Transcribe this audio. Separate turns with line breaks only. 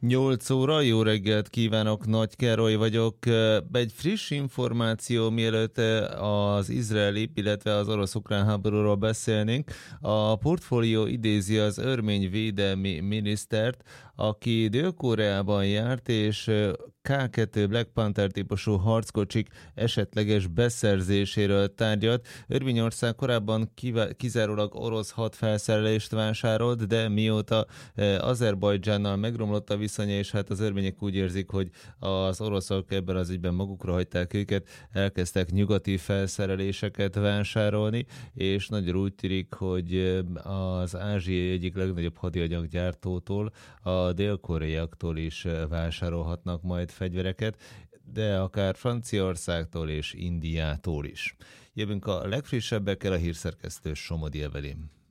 8 óra, jó reggelt kívánok, Nagy Károly vagyok. Egy friss információ, mielőtt az izraeli, illetve az orosz-ukrán háborúról beszélnénk. A portfólió idézi az örmény védelmi minisztert, aki Dél-Koreában járt, és K2 Black Panther típusú harckocsik esetleges beszerzéséről tárgyalt. Örményország korábban kizárólag orosz hadfelszerelést vásárolt, de mióta Azerbajdzsánnal megromlott a viszonya, és hát az örmények úgy érzik, hogy az oroszok ebben az ügyben magukra hagyták őket, elkezdtek nyugati felszereléseket vásárolni, és nagyon úgy tűnik, hogy az ázsiai egyik legnagyobb hadianyaggyártótól, a dél-koreaiaktól is vásárolhatnak majd fegyvereket, de akár Franciaországtól és Indiától is. Jövünk a legfrissebbekkel, a hírszerkesztő Somodi Evelyn.